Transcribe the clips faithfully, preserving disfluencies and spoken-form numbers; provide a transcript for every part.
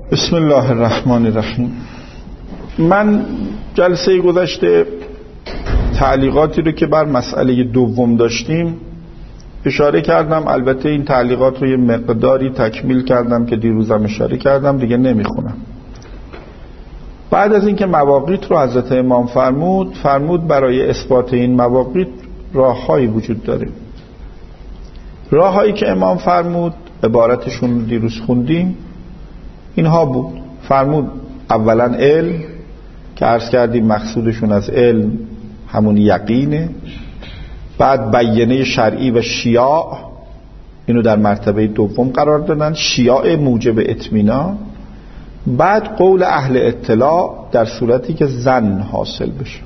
بسم الله الرحمن الرحیم. من جلسه گذشته تعلیقاتی رو که بر مسئله دوم داشتیم اشاره کردم. البته این تعلیقات رو یه مقداری تکمیل کردم که دیروزم اشاره کردم، دیگه نمیخونم. بعد از اینکه مواقیت رو حضرت امام فرمود فرمود برای اثبات این مواقیت راه‌هایی وجود داره. راه‌هایی که امام فرمود عبارتشون رو دیروز خوندیم، اینها بود. فرمود اولا علم که عرض کردیم مقصودشون از علم همون یقینه. بعد بیانه شرعی و شیاع، اینو در مرتبه دوم قرار دادن، شیاع موجب اطمینان. بعد قول اهل اطلاع در صورتی که ظن حاصل بشه.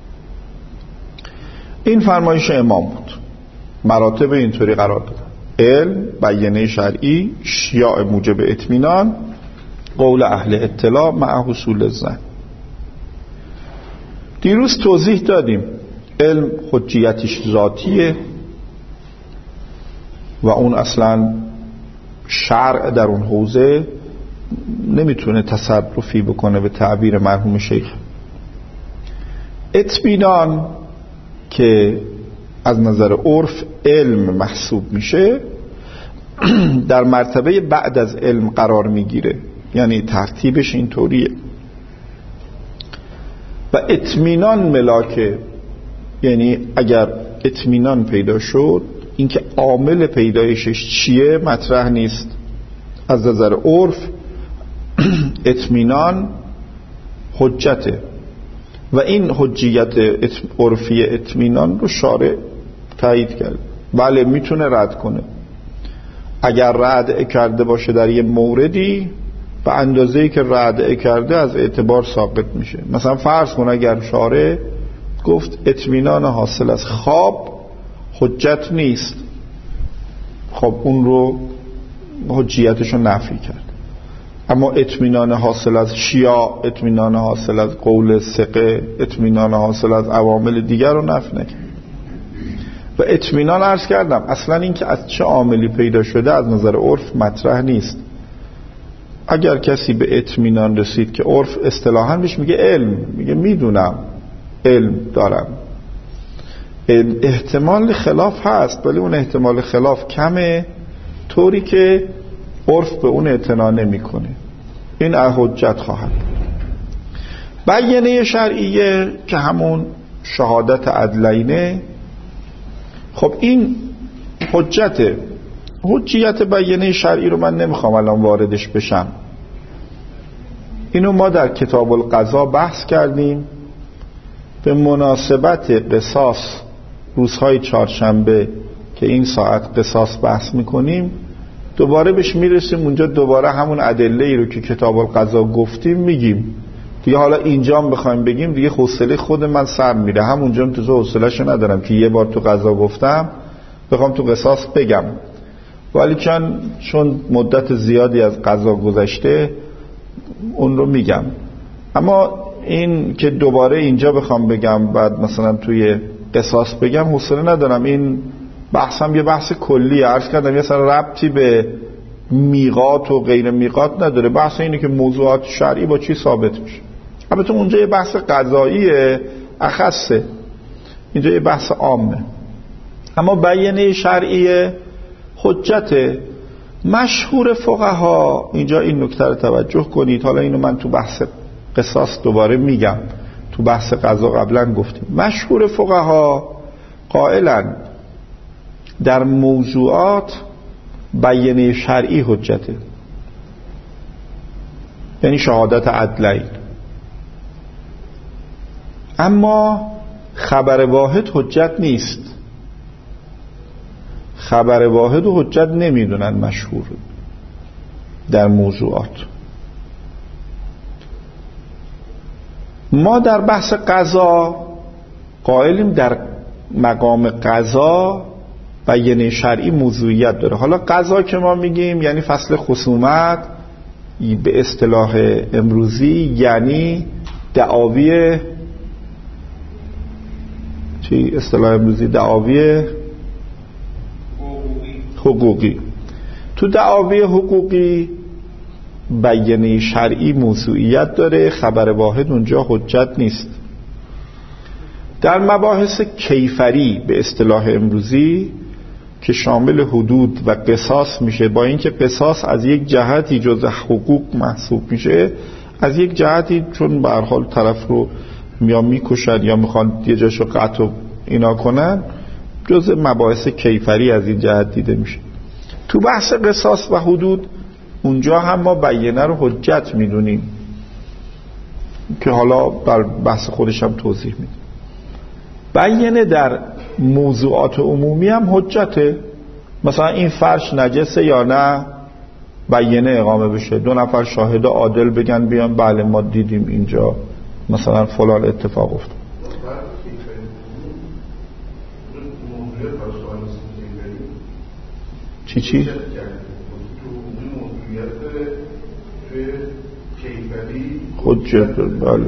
این فرمایش امام بود. مراتب اینطوری قرار دادن: علم، بیانه شرعی، شیاع موجب اطمینان، قول اهل اطلاع مع حصول الظن. دیروز توضیح دادیم علم حجیتش ذاتیه و اون اصلا شرع در اون حوزه نمیتونه تصرفی بکنه به تعبیر مرحوم شیخ. اطمینان که از نظر عرف علم محسوب میشه در مرتبه بعد از علم قرار میگیره، یعنی ترتیبش اینطوریه. و اطمینان ملاکه، یعنی اگر اطمینان پیدا شد اینکه عامل پیدایشش چیه مطرح نیست. از نظر عرف اطمینان حجته و این حجیت عرفی اطمینان رو شارع تایید کرد. بله میتونه رد کنه. اگر رد کرده باشه در یه موردی به اندازه‌ای که رد کرده از اعتبار ساقط میشه. مثلا فرض کن اگر شارع گفت اطمینان حاصل از خواب حجت نیست، خب اون رو حجیتش رو نفی کرد. اما اطمینان حاصل از شیاع، اطمینان حاصل از قول ثقه، اطمینان حاصل از عوامل دیگر رو نفی نکرد. و اطمینان عرض کردم اصلا این که از چه عاملی پیدا شده از نظر عرف مطرح نیست. اگر کسی به اطمینان رسید که عرف اصطلاحاً بهش میگه علم، میگه میدونم علم دارم، احتمال خلاف هست ولی اون احتمال خلاف کمه طوری که عرف به اون اعتنا نمیکنه، این حجت خواهد. بیانه شرعیه که همون شهادت عدلینه، خب این حجته. حجیت بیانه شرعی رو من نمیخوام الان واردش بشم، اینو ما در کتاب القضا بحث کردیم. به مناسبت قصاص روزهای چهارشنبه که این ساعت قصاص بحث میکنیم دوباره بهش میرسیم. اونجا دوباره همون ادله ای رو که کتاب القضا گفتیم میگیم دیگه. حالا اینجا هم بخوایم بگیم دیگه حوصله خود من سر میره. همونجا هم تو حوصله‌شو ندارم که یه بار تو قضا گفتم بخوام تو قصاص بگم، ولی چون چون مدت زیادی از قضا گذشته اون رو میگم. اما این که دوباره اینجا بخوام بگم بعد مثلا توی قصاص بگم حوصله ندارم. این بحثم یه بحث کلی عرض کردم، یه سر ربطی به میقات و غیر میقات نداره. بحث اینه که موضوعات شرعی با چی ثابت میشه. البته اونجا یه بحث قضاییه اخصه، اینجا یه بحث عامه. اما بیانه شرعی حجت مشهور فقها. اینجا این نکته رو توجه کنید. حالا اینو من تو بحث قصاص دوباره میگم، تو بحث قضا قبلا گفتیم. مشهور فقها قائلن در موضوعات بیانه شرعی حجته، یعنی شهادت عدلین. اما خبر واحد حجت نیست. خبر واحد و حجت نمیدونن مشهور در موضوعات. ما در بحث قضا قائلیم در مقام قضا بیانه شرعی موضوعیت داره. حالا قضا که ما میگیم یعنی فصل خصومت، به اصطلاح امروزی یعنی دعاوی چی اصطلاح امروزی دعاوی حقوقی. تو دعاوی حقوقی بیانه شرعی موضوعیت داره، خبر واحد اونجا حجت نیست. در مباحث کیفری به اصطلاح امروزی که شامل حدود و قصاص میشه، با اینکه قصاص از یک جهتی جزء حقوق محسوب میشه، از یک جهتی چون به هر حال طرف رو یا میکشن یا میخوان یه جاشو قطع اینا کنن، جزء مباحث کیفری از این جهت دیده میشه. تو بحث قصاص و حدود اونجا هم ما بیانه رو حجت میدونیم که حالا در بحث خودش هم توضیح میدیم. بیانه در موضوعات عمومی هم حجته. مثلا این فرش نجسه یا نه، بیانه اقامه بشه، دو نفر شاهد عادل بگن بیان بله ما دیدیم اینجا مثلا فلان اتفاق افتاد. چی چی؟ حجت بله.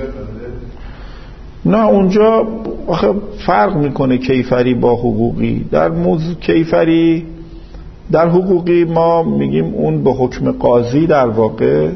نه اونجا آخه فرق میکنه کیفری با حقوقی. در موضوع کیفری در حقوقی ما میگیم اون به حکم قاضی در واقع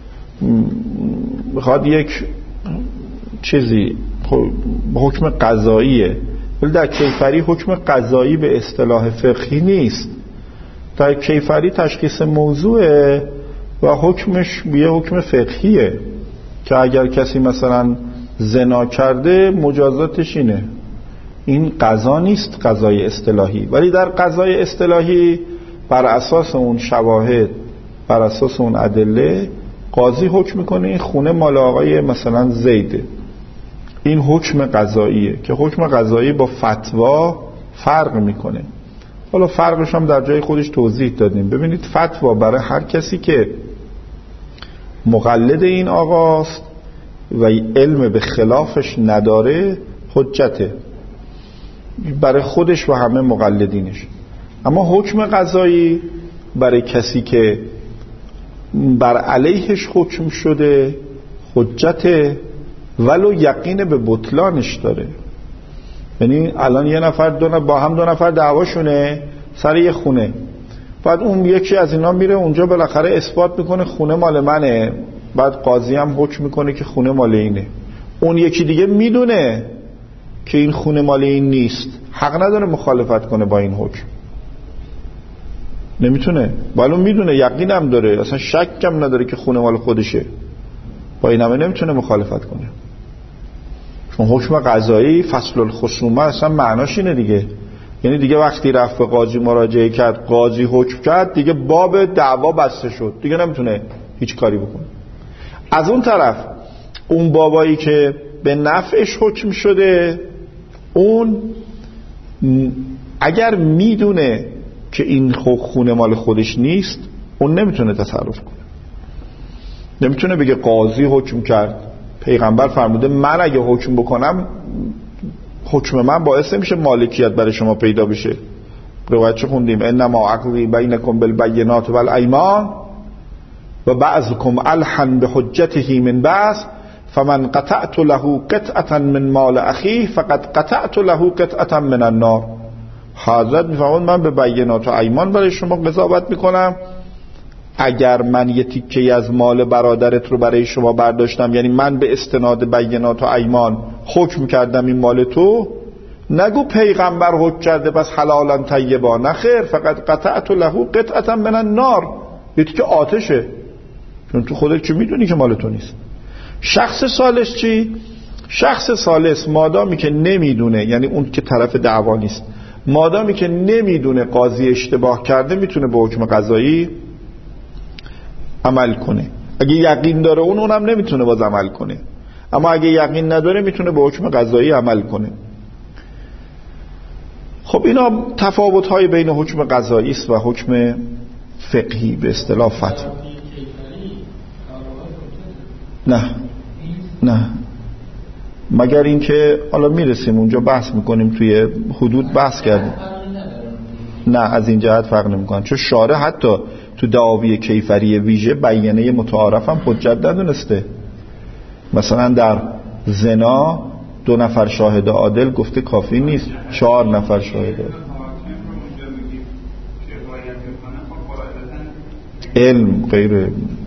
بخواد یک چیزی به حکم قضاییه، ولی در کیفری حکم قضایی به اصطلاح فقهی نیست. در کیفری تشخیص موضوعه و حکمش یه حکم فقهیه که اگر کسی مثلا زنا کرده مجازاتش اینه. این قضا نیست، قضای اصطلاحی. ولی در قضای اصطلاحی بر اساس اون شواهد، بر اساس اون ادله، قاضی حکم میکنه این خونه مال آقای مثلا زیده. این حکم قضاییه که حکم قضایی با فتوا فرق میکنه. حالا فرقش هم در جای خودش توضیح دادیم. ببینید فتوا برای هر کسی که مقلد این آقاست و علم به خلافش نداره حجته برای خودش و همه مقلدینش. اما حکم قضایی برای کسی که بر علیهش حکم شده حجته ولو یقین به بطلانش داره. یعنی الان یه نفر دو نفر با هم دو نفر دعواشونه سر یه خونه، بعد اون یکی از اینا میره اونجا بالاخره اثبات میکنه خونه مال منه، بعد قاضی هم حکم میکنه که خونه مال اینه. اون یکی دیگه میدونه که این خونه مال این نیست، حق نداره مخالفت کنه با این حکم، نمیتونه. ولی میدونه، یقین هم داره، اصلا شک هم نداره که خونه مال خودشه، با این همه نمیتونه مخالفت کنه. چون حکم قضایی فصل الخصومه اصلا معناش اینه دیگه. یعنی دیگه وقتی رفت به قاضی مراجعه کرد، قاضی حکم کرد، دیگه باب دعوا بسته شد، دیگه نمیتونه هیچ کاری بکنه. از اون طرف اون بابایی که به نفعش حکم شده، اون اگر میدونه که این خونه مال خودش نیست، اون نمیتونه تصرف کنه. نمیتونه بگه قاضی حکم کرد، پیغمبر فرموده من اگه حکم بکنم حکم من باعث نمیشه مالکیت برای شما پیدا بشه. روایت چه خوندیم؟ انما عقلی بینکم بالبینات والایمان و بعضکم الحن بحجته من بعض فمن قطعت له قطعه من مال اخیه فقد قطعت له قطعه من النار. حضرت میفرمود من به بینات و ایمان برای شما قضاوت میکنم، اگر من یه تیکه از مال برادرت رو برای شما برداشتم، یعنی من به استناد بینات و ایمان حکم کردم این مال تو، نگو پیغمبر حکم کرده پس حلالا طیبا، نه خیر، فقط قطعت له قطعه من النار، یه تیکه آتشه، چون تو خودت که میدونی که مال تو نیست. شخص ثالث چی؟ شخص ثالث مادامی که نمیدونه، یعنی اون که طرف دعوا نیست، مادامی که نمیدونه قاضی اشتباه کرده، میتونه به حکم قضایی عمل کنه. اگه یقین داره اون اونم نمیتونه باز عمل کنه، اما اگه یقین نداره میتونه به حکم قضایی عمل کنه. خب اینا تفاوت‌های بین حکم قضایی است و حکم فقهی به اصطلاح فتوا. نه نه مگر اینکه حالا میرسیم اونجا بحث میکنیم، توی حدود بحث کردیم. نه از این جهت فرق نمیکنه، چون شارع حتی تو دعاوی کیفری ویژه بیانه متعارف هم حجت ندونسته. مثلا در زنا دو نفر شاهد عادل گفته کافی نیست، چهار نفر شاهد عادل. علم غیر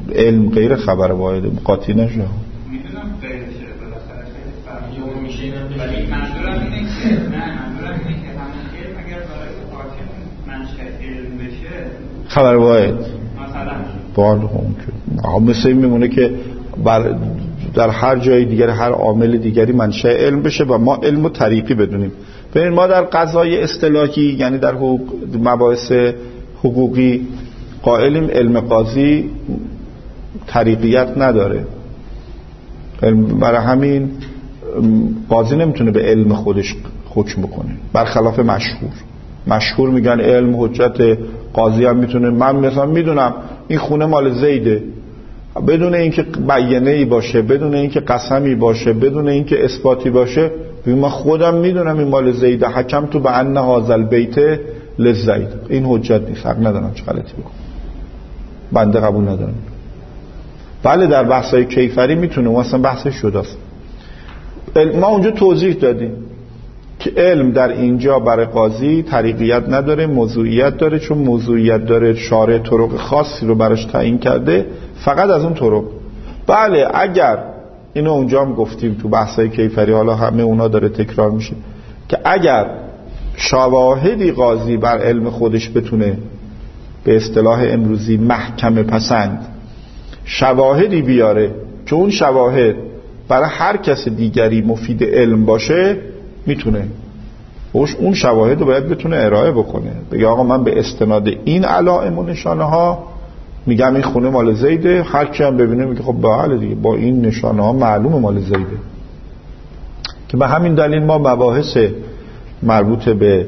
علم غیر خبر واحده، قاطی نشه. میدونم غیر چه بالاخره خیلی فرقی میشه، ولی منظورم اینه که نه منظورم اینه که همون علم اگر برای حاکم منشأ علم بشه خبر واحد مثلا بالا هم که مثل این میمونه که بر در هر جای دیگر هر عامل دیگری منشأ علم بشه و ما علم و طریقی بدونیم. ببین ما در قضای اصطلاحی یعنی در حقوق مباحث حقوقی قائلیم علم قاضی طریقیت نداره، برای همین قاضی نمیتونه به علم خودش حکم بکنه، برخلاف مشهور. مشهور میگن علم حجت، قاضی هم میتونه. من مثلا میدونم این خونه مال زیده بدون اینکه بیانه‌ای باشه، بدون اینکه قسمی باشه، بدون اینکه اثباتی باشه، من خودم میدونم این مال زیده، حکم تو به ان هذا البیت للزید. این حجت نیست، حق ندارم چه غلطی بکنم، بنده قبول ندارم. بله در بحث‌های کیفری میتونه، مثلا بحث شداست. ما اونجا توضیح دادیم که علم در اینجا برای قاضی طریقیت نداره، موضوعیت داره. چون موضوعیت داره شارع طرق خاصی رو براش تعیین کرده، فقط از اون طرق. بله اگر اینو اونجا هم گفتیم تو بحث‌های کیفری، حالا همه اونا داره تکرار میشه، که اگر شواهدی قاضی بر علم خودش بتونه به اصطلاح امروزی محکمه پسند شواهدی بیاره که اون شواهد برای هر کس دیگری مفید علم باشه، میتونه اون شواهد رو باید بتونه ارائه بکنه، بگه آقا من به استناد این علائم و نشانه ها میگم این خونه مال زیده. هر کی هم ببینه میگه خب بله دیگه با این نشانه ها معلومه مال زیده. که به همین دلیل ما مباحث مربوط به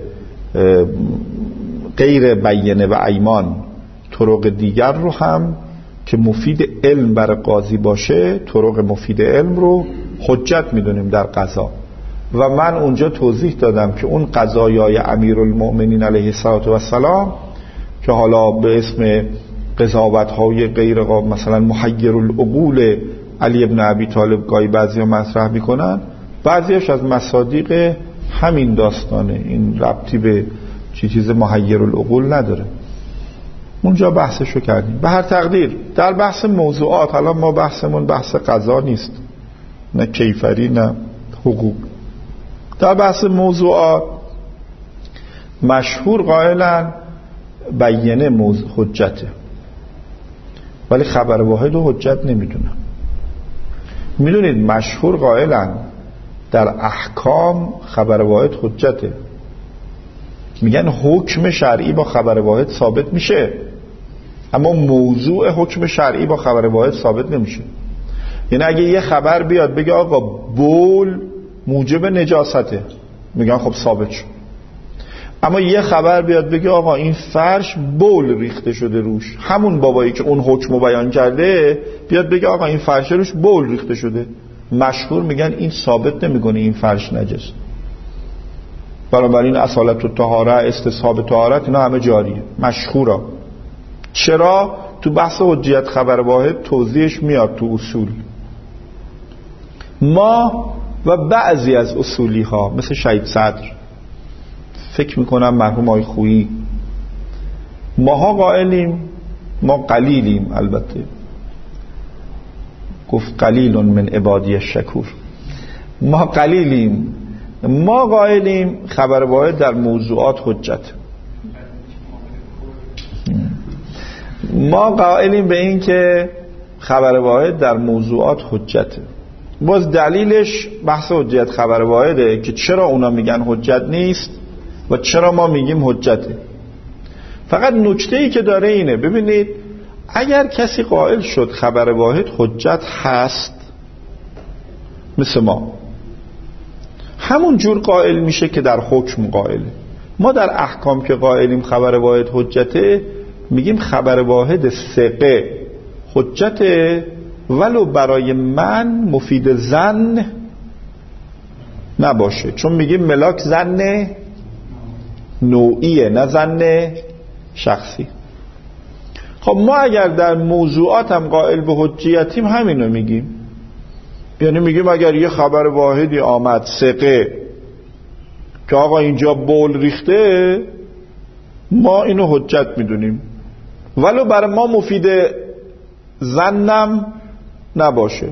غیر بیانه و ایمان طرق دیگر رو هم که مفید علم برای قاضی باشه، طرق مفید علم رو حجت میدونیم در قضا. و من اونجا توضیح دادم که اون قضایای امیرالمؤمنین علیه السلام که حالا به اسم قضاوت‌های غیر قابل، مثلا محیر العقول علی ابن ابی طالب گاهی بعضیا مطرح میکنن، بعضیش از مصادیق همین داستانه، این ربطی به چی چیز محیر العقول نداره. اونجا بحثشو کردیم. به هر تقدیر در بحث موضوعات، حالا ما بحثمون بحث قضا نیست، نه کیفری نه حقوق. در بحث موضوعات مشهور قائلن بیانه موضوع حجته، ولی خبر واحد و حجت نمیدونم. میدونید مشهور قائلن در احکام خبر واحد حجته، میگن حکم شرعی با خبر واحد ثابت میشه، اما موضوع حکم شرعی با خبر واحد ثابت نمیشه. یعنی اگه یه خبر بیاد بگه آقا بول موجب نجاسته، میگن خب ثابت شد. اما یه خبر بیاد بگه آقا این فرش بول ریخته شده روش، همون بابایی که اون حکمو بیان کرده بیاد بگه آقا این فرش روش بول ریخته شده، مشهور میگن این ثابت نمیکنه این فرش نجس. بنابراین اصالت الطهاره، استصحاب طهارت، اینا همه جاریه، مشهورا. چرا؟ تو بحث حجیت خبر واحد توضیحش میاد تو اصول. ما و بعضی از اصولی ها مثل شهید صدر، فکر میکنم مرحوم آقای خویی، ماها قائلیم، ما قلیلیم، البته گفت قلیل من عبادی الشکور، ما قلیلیم، ما قائلیم خبر واحد در موضوعات حجت. ما قائلیم به این که خبر واحد در موضوعات حجته. باز دلیلش بحث حجت خبر واحده که چرا اونا میگن حجت نیست و چرا ما میگیم حجته. فقط نکته‌ای که داره اینه، ببینید اگر کسی قائل شد خبر واحد حجت هست مثل ما، همون جور قائل میشه که در حکم قائله. ما در احکام که قائلیم خبر واحد حجته، میگیم خبر واحد ثقه حجته، ولو برای من مفید ظن نباشه، چون میگیم ملاک ظن نوعیه نه ظن شخصی. خب ما اگر در موضوعات هم قائل به حجیتیم همینو میگیم، یعنی میگیم اگر یه خبر واحدی آمد ثقه که آقا اینجا بول ریخته، ما اینو حجت میدونیم، ولو برای ما مفید ظنم نباشه.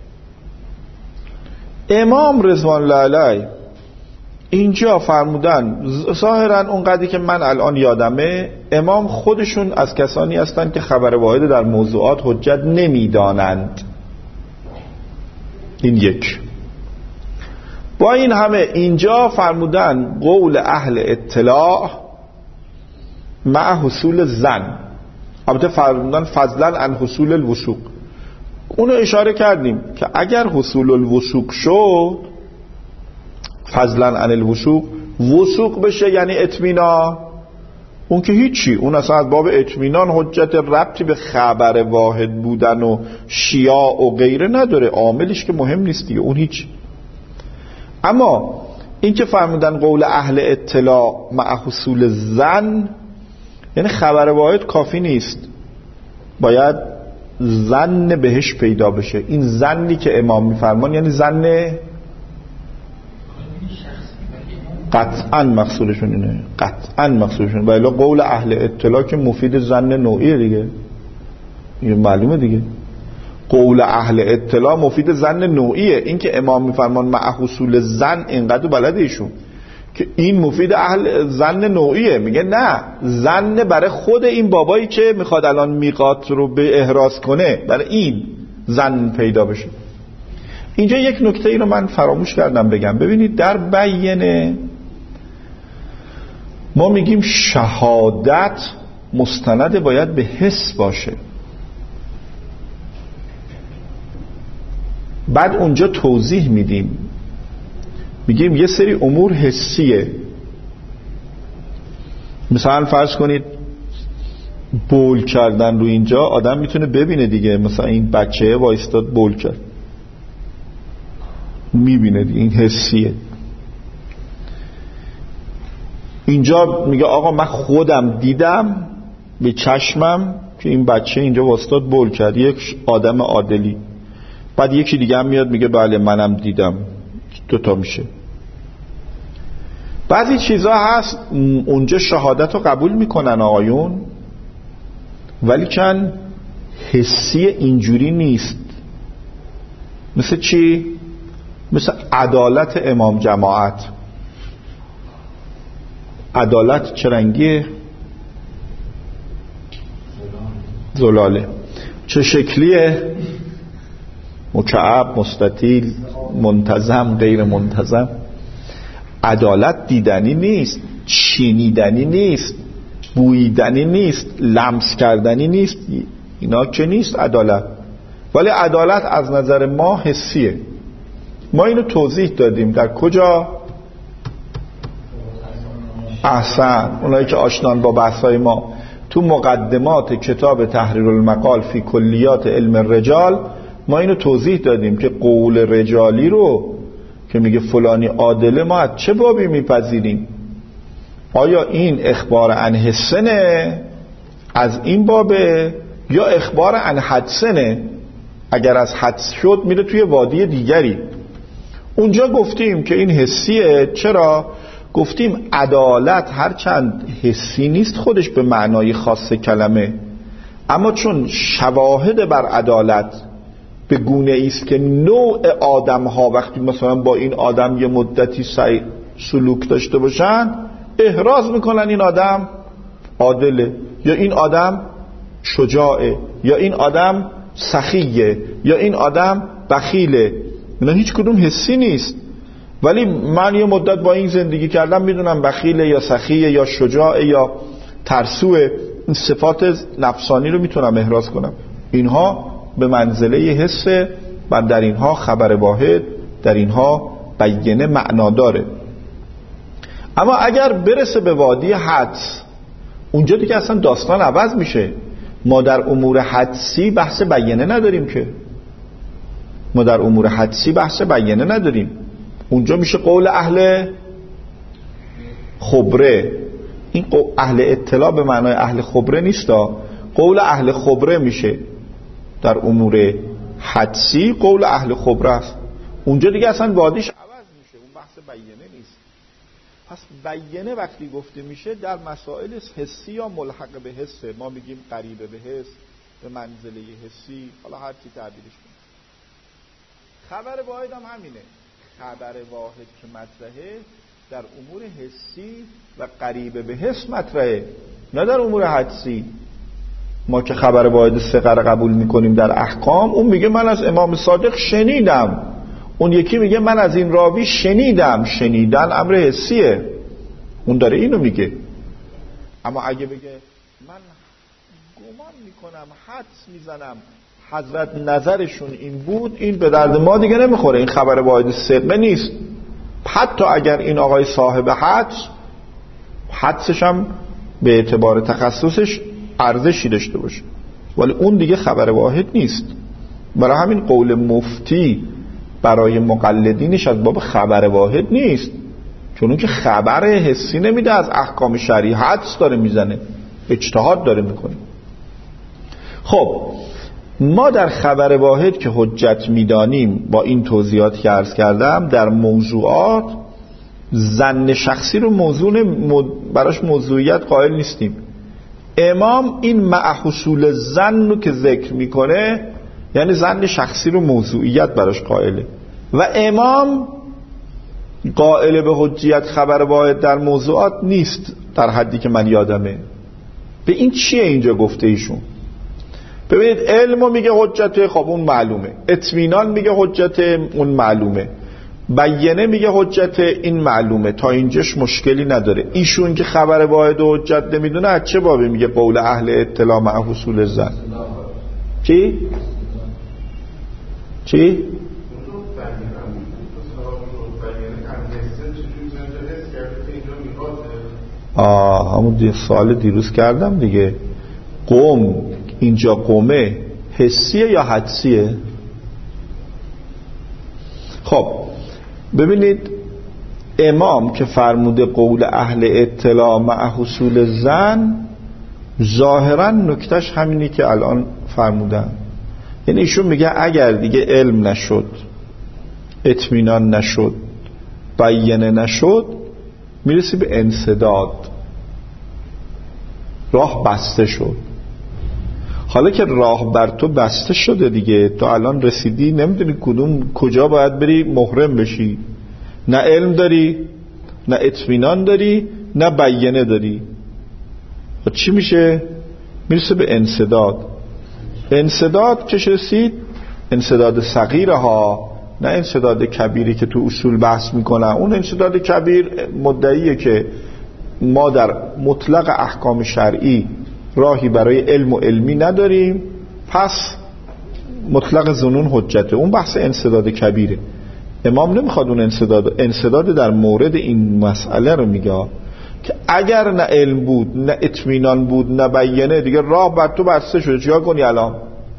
امام رضوان الله علیه اینجا فرمودن ظاهرا اونقدری که من الان یادمه امام خودشون از کسانی هستند که خبر واحد در موضوعات حجت نمیدانند. این یک. با این همه اینجا فرمودن قول اهل اطلاع مع حصول ظن، البته فرمودن فضلا عن حصول الوثوق. اونو اشاره کردیم که اگر حصول الوثوق شد فضلا عن الوثوق، وثوق بشه یعنی اطمینان، اون که هیچی، اون اصلا از باب اطمینان حجت ربطی به خبر واحد بودن و شیاع و غیره نداره، عاملش که مهم نیست دیگه، اون هیچ. اما این که فرمودن قول اهل اطلاع مع حصول ظن، یعنی خبر واحد کافی نیست، باید ظن بهش پیدا بشه. این ظنی که امام میفرمان یعنی ظن قطعا مقصودشون اینه، قطعا مقصودشون، ولی قول اهل اطلاع که مفید ظن نوعیه دیگه، این معلومه دیگه. قول اهل اطلاع مفید ظن نوعیه. این که امام میفرمان مع حصول ظن، اینقدر بلده ایشون که این مفید اهل ظن نوعیه. میگه نه، ظن برای خود این بابایی که میخواد الان میقات رو به احراز کنه، برای این ظن پیدا بشه. اینجا یک نکته ای رو من فراموش کردم بگم. ببینید در بیانه ما میگیم شهادت مستند باید به حس باشه، بعد اونجا توضیح میدیم، میگیم یه سری امور حسیه. مثلا فرض کنید بول کردن رو اینجا آدم میتونه ببینه دیگه، مثلا این بچه وایستاد بول کرد، میبینه دیگه، این حسیه. اینجا میگه آقا من خودم دیدم به چشمم که این بچه اینجا وایستاد بول کرد، یک آدم عادلی. بعد یکی دیگه هم میاد میگه بله منم دیدم، دوتا میشه. بعضی چیزا هست اونجا شهادت رو قبول میکنن آقایون، ولی چند حسی اینجوری نیست. مثل چی؟ مثل عدالت امام جماعت. عدالت چه رنگیه؟ زلاله. چه شکلیه؟ مکعب، مستطیل، منتظم، غیر منتظم. عدالت دیدنی نیست، چینیدنی نیست، بویدنی نیست، لمس کردنی نیست، اینا که نیست عدالت. ولی عدالت از نظر ما حسیه. ما اینو توضیح دادیم در کجا؟ احسن، اونایی که آشنان با بحثای ما، تو مقدمات کتاب تحریر المقال فی کلیات علم الرجال ما اینو توضیح دادیم که قول رجالی رو که میگه فلانی عادله ما از چه بابی میپذیریم؟ آیا این اخبار عن حسنه از این بابه یا اخبار عن حدسنه؟ اگر از حدس شد میره توی وادی دیگری. اونجا گفتیم که این حسیه. چرا؟ گفتیم عدالت هرچند حسی نیست خودش به معنای خاص کلمه، اما چون شواهد بر عدالت به گونه ایست که نوع آدم ها وقتی مثلا با این آدم یه مدتی سلوک داشته باشن احراز میکنن این آدم عادله، یا این آدم شجاعه، یا این آدم سخیه، یا این آدم بخیله. اینا هیچ کدوم حسی نیست، ولی من یه مدت با این زندگی کردم میدونم بخیله یا سخیه یا شجاعه یا ترسوه. این صفات نفسانی رو میتونم احراز کنم. اینها به منزله حسه و در اینها خبر واحد، در اینها بیانه معنا داره. اما اگر برسه به وادی حدس، اونجا دیگه اصلا داستان عوض میشه. ما در امور حدسی بحث بیانه نداریم که ما در امور حدسی بحث بیانه نداریم. اونجا میشه قول اهل خبره. این اهل اطلاع به معنای اهل خبره نیستا، قول اهل خبره میشه. در امور حدسی قول اهل خبره است. اونجا دیگه اصلا وادیش عوض میشه، اون بحث بیانه نیست. پس بیانه وقتی گفته میشه در مسائل حسی یا ملحق به حسه. ما میگیم قریب به حس، به منزله حسی، حالا هر کی تعبیرش کنه. خبر واحد هم همینه. خبر واحد که مطرحه در امور حسی و قریب به حس مطرحه، نه در امور حدسی. ما که خبر واحد ثقه قبول میکنیم در احکام، اون میگه من از امام صادق شنیدم، اون یکی میگه من از این راوی شنیدم. شنیدن امر حسیه، اون داره اینو میگه. اما اگه بگه من گمان میکنم، حدس میزنم حضرت نظرشون این بود، این به درد ما دیگه نمیخوره، این خبر واحد ثقه نیست. حتی اگر این آقای صاحب حدس، حدسش هم به اعتبار تخصصش ارزشی داشته باشه، ولی اون دیگه خبر واحد نیست. برای همین قول مفتی برای مقلدینش از باب خبر واحد نیست، چون اون که خبر حسی نمیده از احکام شرعی، حدس داره میزنه، اجتهاد داره میکنه. خب ما در خبر واحد که حجت میدانیم، با این توضیحات که عرض کردم، در موضوعات ظن شخصی رو موضوع براش موضوعیت قائل نیستیم. امام این مع حصول ظن رو که ذکر میکنه، یعنی ظن شخصی رو موضوعیت براش قائله، و امام قائل به حجیت خبر واحد در موضوعات نیست در حدی که من یادمه. به این چیه اینجا گفته ایشون؟ ببینید، علمو میگه حجته، خب اون معلومه. اطمینان میگه حجته، اون معلومه. بیانه میگه حجته، این معلومه. تا اینجاش مشکلی نداره. ایشون که خبر واحد و حجت نمیدونه، از چه بابی میگه قول اهل اطلاع مع حصول ظن؟ چی؟ چی؟ آه همون سوال دیروز کردم دیگه. قوم اینجا قومه حسیه یا حدسیه؟ خب ببینید، امام که فرموده قول اهل اطلاع مع حصول ظن، ظاهرا نکتش همینی که الان فرمودن. یعنی ایشون میگه اگر دیگه علم نشد، اطمینان نشد، بیانه نشد، میرسی به انسداد، راه بسته شد. حالا که راه بر تو بسته شده دیگه، تو الان رسیدی، نمیدونی کدوم کجا باید بری محرم بشی. نه علم داری، نه اطمینان داری، نه بیانه داری. و چی میشه؟ میرسه به انسداد. انسداد چش رسید؟ انسداد صغیره ها، نه انسداد کبیری که تو اصول بحث میکنن. اون انسداد کبیر مدعیه که ما در مطلق احکام شرعی راهی برای علم و علمی نداریم، پس مطلق ظنون حجته. اون بحث انسداد کبیره. امام نمیخواد اون انسداد انسداد در مورد این مسئله رو میگه که اگر نه علم بود، نه اطمینان بود، نه بیانه، دیگه راه بر تو بسته شده، چیکار کنی الان؟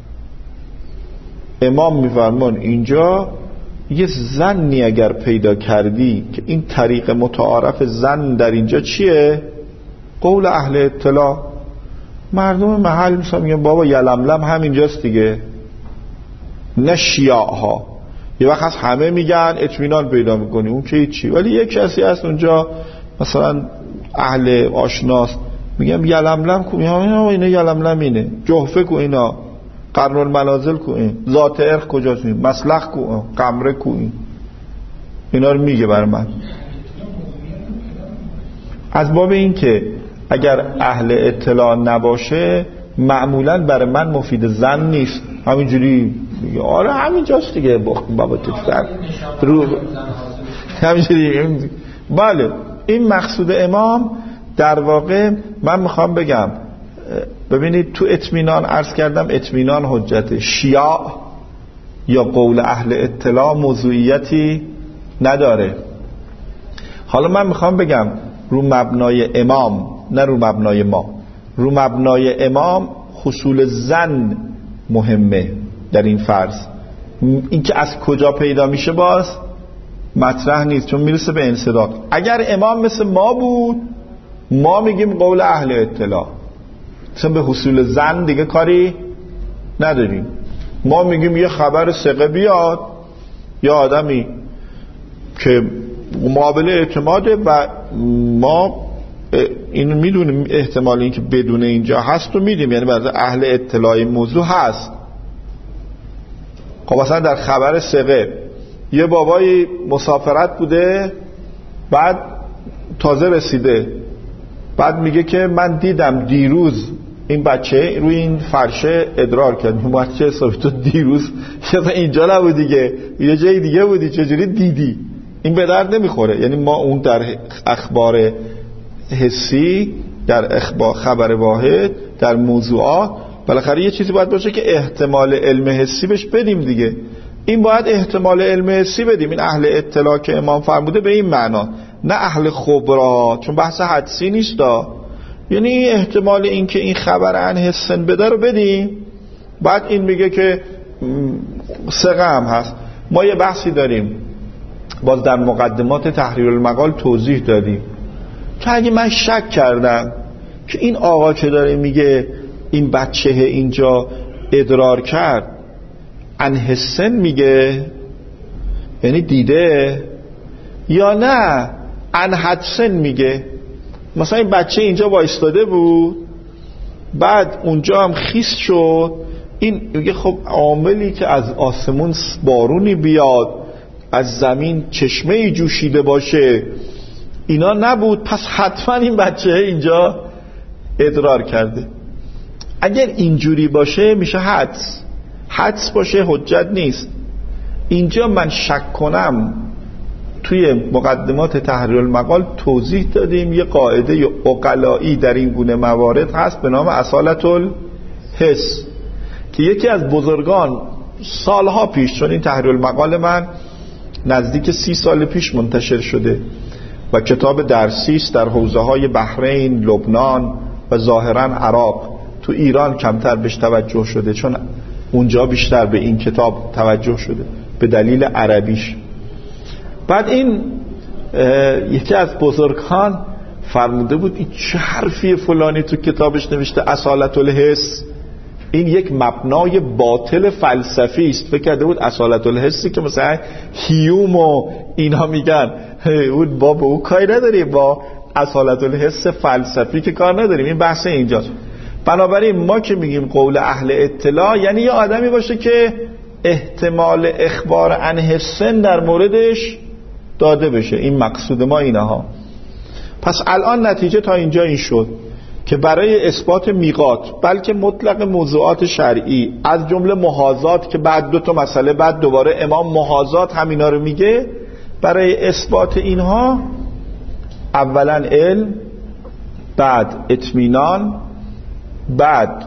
امام میفرمان اینجا یه ظنی اگر پیدا کردی که این طریق متعارف ظن در اینجا چیه؟ قول اهل اطلاع. مردم محل مثلا میگن بابا یلملم همینجاست دیگه، نه شیعه ها. یه وقت هست همه میگن اطمینان پیدا میکنی، اون که چی؟ ولی یک کسی هست اونجا مثلا اهل آشناست، میگم یلملم کو، اینا اینا یلملم اینه، جحفه کو، اینا قرن المنازل کو، این ذات ارخ کجاست، این مسلخ کو، قمره کو، این اینا رو میگه بر من. از باب این که اگر اهل اطلاع نباشه معمولا برای من مفید ظن نیست. همینجوری میگه آره همینجاست دیگه، بابا تو فرق رو همینجوری. بله، این مقصود امام در واقع من میخوام بگم. ببینید، تو اطمینان عرض کردم اطمینان حجت. شیعه یا قول اهل اطلاع موضوعیتی نداره. حالا من میخوام بگم رو مبنای امام، نه رو مبنای ما، رو مبنای امام حصول ظن مهمه در این فرض. این که از کجا پیدا میشه باز مطرح نیست، چون میرسه به انسداد. اگر امام مثل ما بود، ما میگیم قول اهل اطلاع، چون به حصول ظن دیگه کاری نداریم. ما میگیم یه خبر ثقه بیاد، یا آدمی که مقابل اعتماده و ما اینو میدونیم احتمال اینکه بدون اینجا هست رو میدیم، یعنی برای اهل اطلاع موضوع هست. خب مثلا در خبر ثقه یه بابای مسافرت بوده، بعد تازه رسیده، بعد میگه که من دیدم دیروز این بچه روی این فرشه ادرار کرد. این بچه حسابی تو دیروز اینجا نبود دیگه، یه جای دیگه بودی، چجوری دیدی؟ این به درد نمیخوره. یعنی ما اون در اخبار حسی، در اخبار خبر واحد، در موضوعات بالاخره یه چیزی باید باشه که احتمال علم حسی بهش بدیم دیگه. این باید احتمال علم حسی بدیم. این اهل اطلاع که امام فرموده به این معنا، نه اهل خبرا، چون بحث حدسی نیست دا. یعنی احتمال این که این خبر عن حسن بده رو بدیم. بعد این میگه که ثقه هم هست. ما یه بحثی داریم باز در مقدمات تحریر المقال توضیح دادیم که اگه من شک کردم که این آقا که داره میگه این بچه اینجا ادرار کرد عن حسن میگه، یعنی دیده، یا نه عن حدسن میگه. مثلا این بچه اینجا وایستاده بود، بعد اونجا هم خیس شد، این میگه خب عاملی که از آسمون بارونی بیاد، از زمین چشمه‌ای جوشیده باشه، اینا نبود، پس حتما این بچه اینجا ادرار کرده. اگر اینجوری باشه میشه حدس. حدس باشه حجت نیست. اینجا من شک کنم، توی مقدمات تحریر المقال توضیح دادیم یه قاعده عقلایی در این گونه موارد هست به نام اصالت الحس، که یکی از بزرگان سالها پیش، چون این تحریر المقال من نزدیک سی سال پیش منتشر شده و کتاب درسی است در حوزه های بحرین، لبنان و ظاهرا عراق. تو ایران کمتر بهش توجه شده چون اونجا بیشتر به این کتاب توجه شده به دلیل عربیش. بعد این یکی از بزرگان فرموده بود این چه حرفی فلانی تو کتابش نوشته اصالت الحس، این یک مبنای باطل فلسفی است. فکر کرده بود اصالت الحسی که مثلا هیوم و اینا میگن، اون با به اون کاری نداریم، با اصالت الحس فلسفی که کار نداریم. این بحث اینجاست. بنابراین ما که میگیم قول اهل اطلاع، یعنی یه آدمی باشه که احتمال اخبار عن حسن در موردش داده بشه. این مقصود ما اینها. پس الان نتیجه تا اینجا این شد که برای اثبات میقات، بلکه مطلق موضوعات شرعی، از جمله محاذات که بعد دو تا مسئله بعد دوباره امام محاذات همینا رو میگه، برای اثبات اینها اولا علم، بعد اطمینان، بعد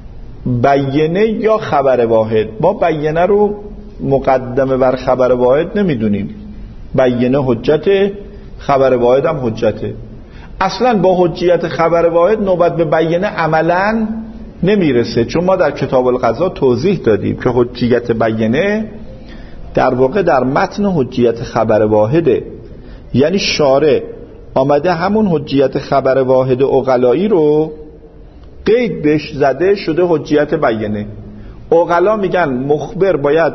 بیینه یا خبر واحد. ما بیینه رو مقدمه بر خبر واحد نمیدونیم. بیینه حجته، خبر واحد هم حجته. اصلا با حجیت خبر واحد نوبت به بیینه عملا نمیرسه، چون ما در کتاب القضا توضیح دادیم که حجیت بیینه در واقع در متن حجیت خبر واحده. یعنی شارع آمده همون حجیت خبر واحد عقلایی رو قید بهش زده شده حجیت بیینه. عقلا میگن مخبر باید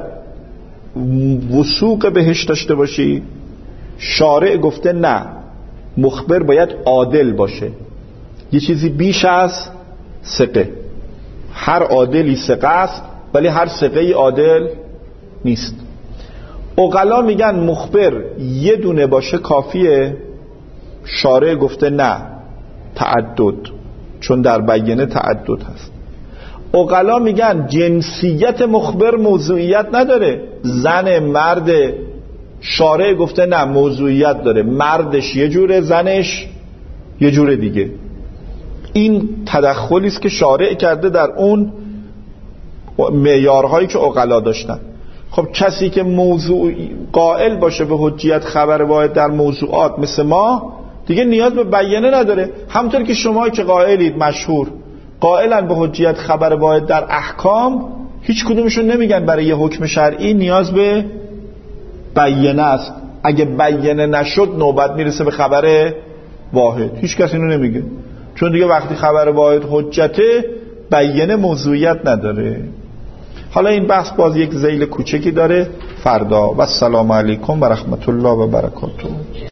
وثوق بهش داشته باشی، شارع گفته نه، مخبر باید عادل باشه، یه چیزی بیش از ثقه. هر عادلی ثقه است ولی هر ثقه‌ای عادل نیست. عقلا میگن مخبر یه دونه باشه کافیه، شارع گفته نه، تعدد، چون در بیینه تعدد هست. عقلا میگن جنسیت مخبر موضوعیت نداره، زن مرد، شارع گفته نه موضوعیت داره، مردش یه جوره زنش یه جوره دیگه. این تدخلی است که شارع کرده در اون معیارهایی که عقلا داشتن. خب کسی که موضوع قائل باشه به حجیت خبر واحد در موضوعات مثل ما دیگه نیاز به بیانه نداره. همونطور که شما که قائلید مشهور قائلن به حجیت خبر واحد در احکام، هیچ کدومشون نمیگن برای یه حکم شرعی نیاز به بیانه است. اگه بیانه نشد نوبت میرسه به خبر واحد. هیچ کس اینو نمیگه، چون دیگه وقتی خبر واحد حجته بیانه موضوعیت نداره. حالا این بحث باز یک ذیل کوچکی داره فردا. و السلام علیکم و رحمت الله و برکاته.